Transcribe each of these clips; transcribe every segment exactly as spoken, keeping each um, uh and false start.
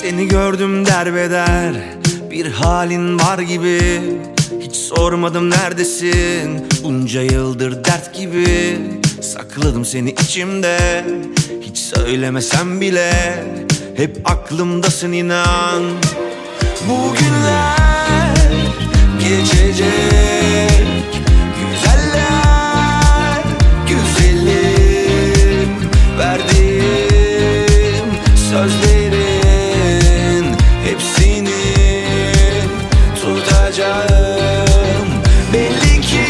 Seni gördüm derbeder, bir halin var gibi. Hiç sormadım neredesin, bunca yıldır dert gibi. Sakladım seni içimde, hiç söylemesem bile. Hep aklımdasın inan. Bugünler geçecek, güzeller güzelim. Verdiğim sözlerin hepsini tutacağım. Belli ki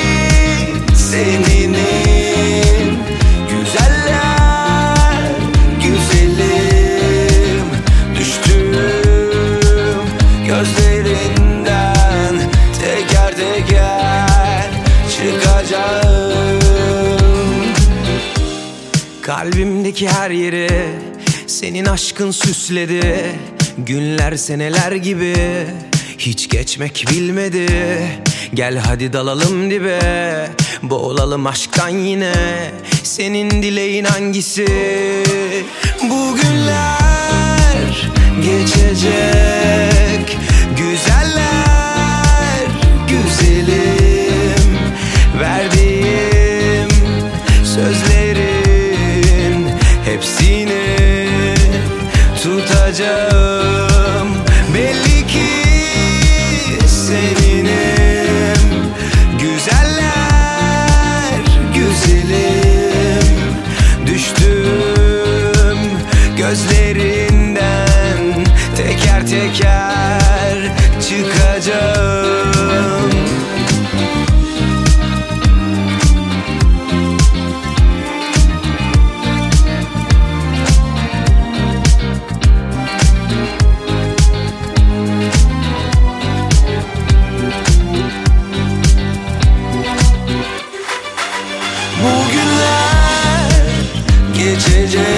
seninim, güzeller güzelim. Düştüm gözlerinden, teker teker çıkacağım. Kalbimdeki her yeri senin aşkın süsledi. Günler seneler gibi hiç geçmek bilmedi. Gel hadi dalalım dibe, boğulalım aşktan yine. Senin dileğin hangisi? Bugünler geçecek, güzeller güzelim. Verdiğim sözlerin hepsini tutacağım. Belli ki seninim, güzeller güzelim. Düştüm gözlerinden, teker teker çıkacağım. Bugünler geçecek,